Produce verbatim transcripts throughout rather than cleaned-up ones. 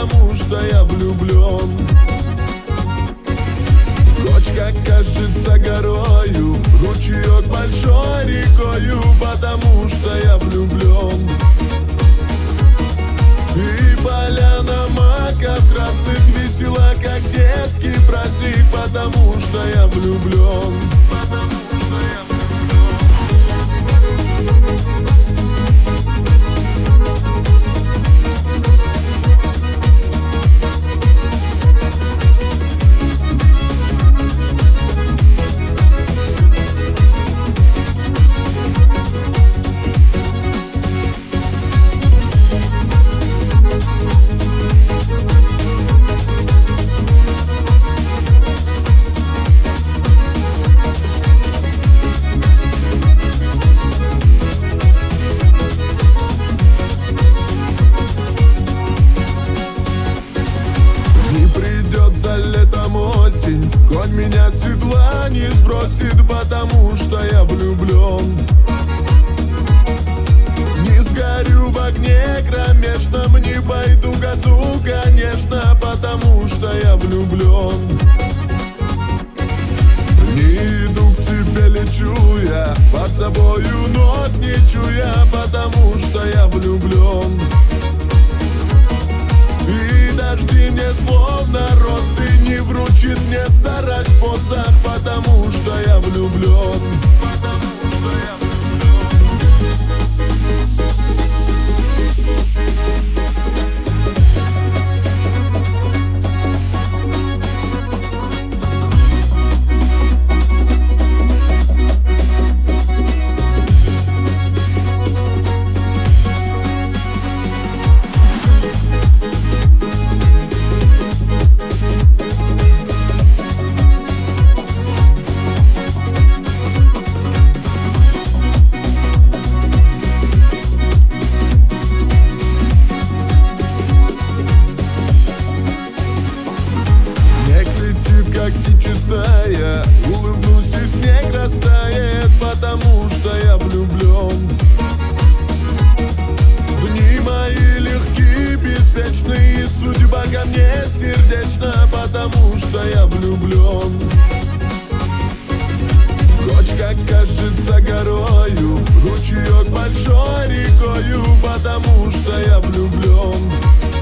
потому что я влюблен. Кочка кажется горою, ручеек большой рекою, потому что я влюблен. И поляна маков красных весела, как детский праздник, потому что я влюблен. Потому что я влюблен. Летом осень, конь меня с седла не сбросит, потому что я влюблен. Не сгорю в огне кромешном, не пойду к аду, конечно, потому что я влюблен. Не иду к тебе, лечу я, под собою ног не чуя, потому что я влюблен. И дожди мне словно росы не вручит мне старость посох, потому что я влюблен. Потому что я влюблен. Как и чистая, улыбнусь и снег растает, потому что я влюблен. Дни мои легкие, беспечные, судьба ко мне сердечна, потому что я влюблен. Кочка кажется горою, ручеек большой рекою, потому что я влюблен.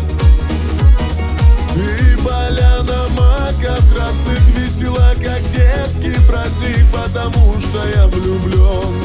И поляна маков красных весела, как детский праздник, потому что я влюблен.